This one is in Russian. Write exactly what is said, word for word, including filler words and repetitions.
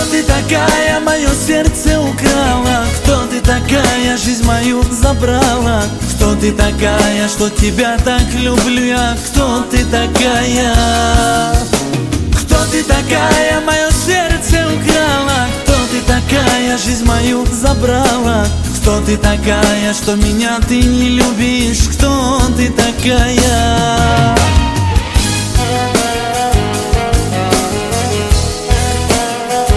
ты такая, мое сердце украла? Кто ты такая, жизнь мою забрала? Кто ты такая, что тебя так люблю я? Кто ты такая? Кто ты такая, мое сердце украла? Кто ты такая, жизнь мою забрала? Кто ты такая, что меня ты не любишь? Кто ты такая?